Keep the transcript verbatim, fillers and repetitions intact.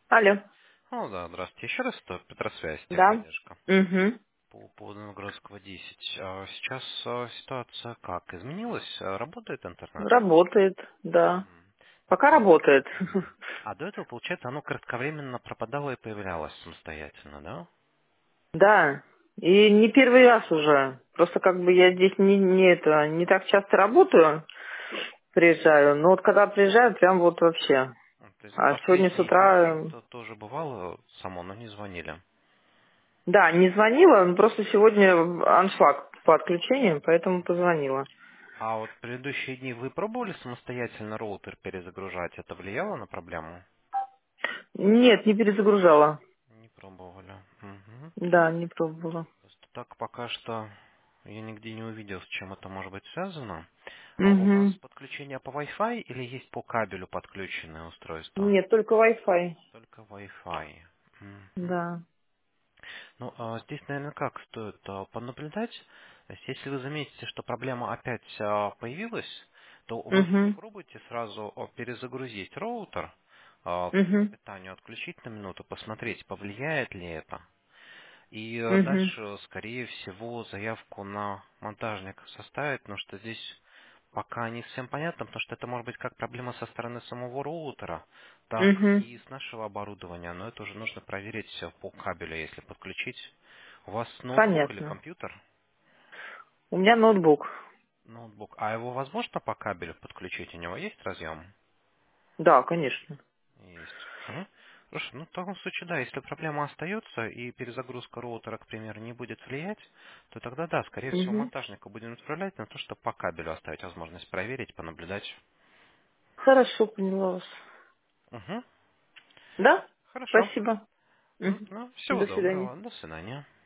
Алло. Ну да, здравствуйте. Еще раз, это Петросвязь, Да. техподдержка. Угу. По поводу Новгородского десять. А Сейчас а, ситуация как? Изменилась? А, Работает интернет? Работает, да. Мгм. Ну, Пока а, работает. мгм. А до этого, получается, оно кратковременно пропадало и появлялось самостоятельно, да? Да. И не первый раз уже. Просто как бы я здесь не, не это не так часто работаю, приезжаю. Но вот когда приезжаю, прям вот вообще. Ну, То есть за А сегодня с последние дни утра, э, это тоже бывало само, но не звонили. да, не звонила, но просто сегодня аншлаг по отключению, поэтому позвонила. А вот предыдущие дни вы пробовали самостоятельно роутер перезагружать? Это влияло на проблему? Нет, не перезагружала. Не пробовали. Мгм. Да, не пробовала. Просто так пока что я нигде не увидел, с чем это может быть связано. А у вас Угу. подключение по Wi-Fi или есть по кабелю подключенное устройство? Нет, только Wi-Fi. Только Wi-Fi. Мгм. Да. Ну, а здесь, наверное, как стоит а, понаблюдать. То есть, если вы заметите, что проблема опять а, появилась, то вы Угу. попробуйте сразу а, перезагрузить роутер, а, по Угу. питанию отключить на минуту, посмотреть, повлияет ли это. И э, Угу. дальше, скорее всего, заявку на монтажника составить, потому что здесь пока не совсем понятно, потому что это может быть как проблема со стороны самого роутера, так Угу. и с нашего оборудования, но это уже нужно проверить все по кабелю, если подключить. У вас ноутбук или Понятно. компьютер? У меня ноутбук. Ноутбук. А его возможно по кабелю подключить? У него есть разъем? Да, конечно. Есть. Мгм. Хорошо, ну в таком случае, да, если проблема остается и перезагрузка роутера, к примеру, не будет влиять, то тогда да, скорее всего, Угу. монтажника будем отправлять на то, чтобы по кабелю оставить возможность проверить, понаблюдать. Хорошо, поняла вас. Угу. Да? Хорошо. Спасибо. М, Мгм. Ну, всего До свидания. доброго. До свидания.